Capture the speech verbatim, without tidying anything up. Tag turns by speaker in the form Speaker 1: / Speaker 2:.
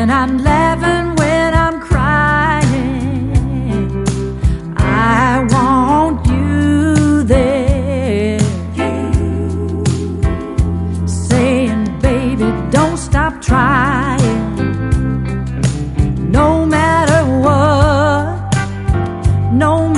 Speaker 1: when I'm laughing, when I'm crying, I want you there, saying, baby, don't stop trying, no matter what, no